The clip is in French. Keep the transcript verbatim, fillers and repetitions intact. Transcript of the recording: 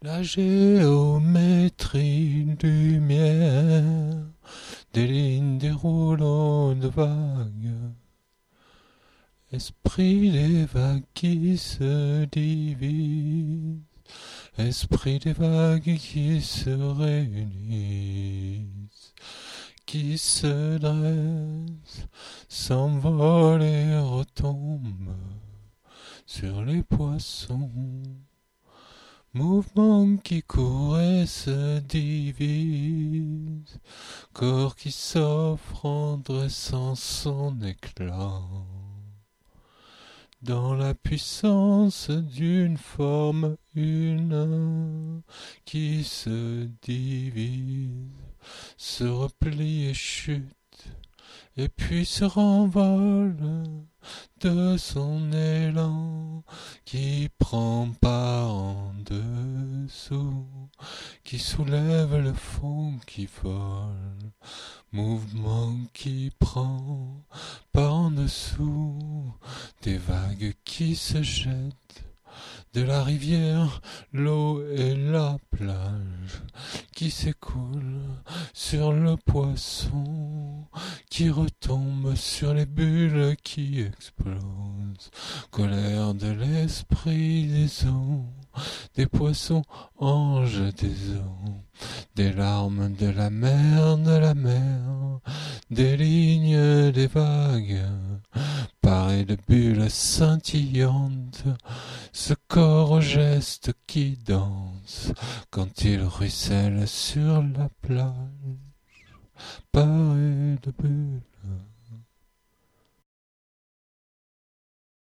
La géométrie lumière, des lignes déroulant de vagues, esprit des vagues qui se divisent, esprit des vagues qui se réunissent, qui se dressent, s'envolent et retombent sur les poissons. Mouvement qui court et se divise, corps qui s'offre en dressant son éclat. Dans la puissance d'une forme une qui se divise, se replie et chute, et puis se renvole de son élan, qui prend part en dessous, qui soulève le fond qui vole, mouvement qui prend part en dessous, des vagues qui se jettent, de la rivière, l'eau et la plage, qui s'écoule sur le poisson, qui retombe sur les bulles qui explosent, colère de l'esprit des eaux, des poissons anges des eaux, des larmes de la mer, de la mer, des lignes des vagues, parées de bulles scintillantes, ce corps au geste qui danse quand il ruisselle sur la plage, paré de bulles.